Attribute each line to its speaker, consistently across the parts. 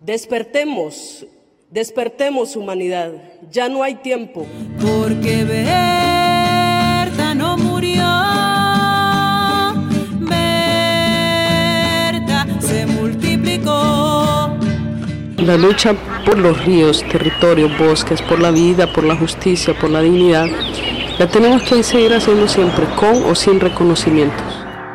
Speaker 1: Despertemos, despertemos humanidad, ya no hay tiempo.
Speaker 2: Porque Berta no murió, Berta se multiplicó.
Speaker 3: La lucha por los ríos, territorios, bosques, por la vida, por la justicia, por la dignidad, la tenemos que seguir haciendo siempre, con o sin reconocimientos.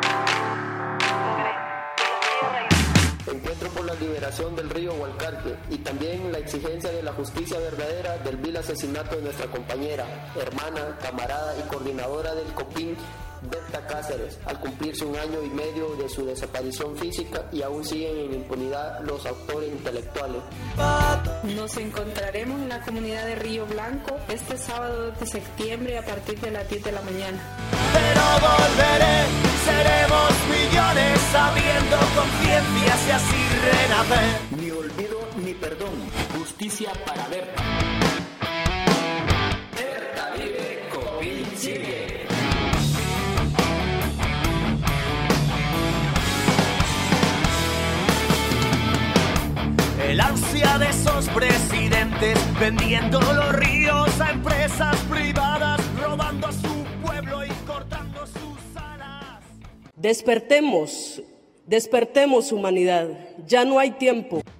Speaker 4: Encuentro por la liberación del río Hualcarque y también la exigencia de la justicia verdadera del vil asesinato de nuestra compañera, hermana, camarada y coordinadora del COPIN, Berta Cáceres, al cumplirse 1 año y medio de su desaparición física y aún siguen en impunidad los autores intelectuales.
Speaker 5: Nos encontraremos en la comunidad de Río Blanco este sábado de septiembre a partir de las 10 de la mañana.
Speaker 6: Pero volveré, seremos millones sabiendo conciencia si así renacer.
Speaker 7: Ni olvido ni perdón, justicia para Berta. Berta vive, COPIN sigue.
Speaker 6: El ansia de esos presidentes vendiendo los ríos a empresas privadas, robando a su pueblo y cortando sus alas.
Speaker 1: Despertemos, despertemos humanidad, ya no hay tiempo.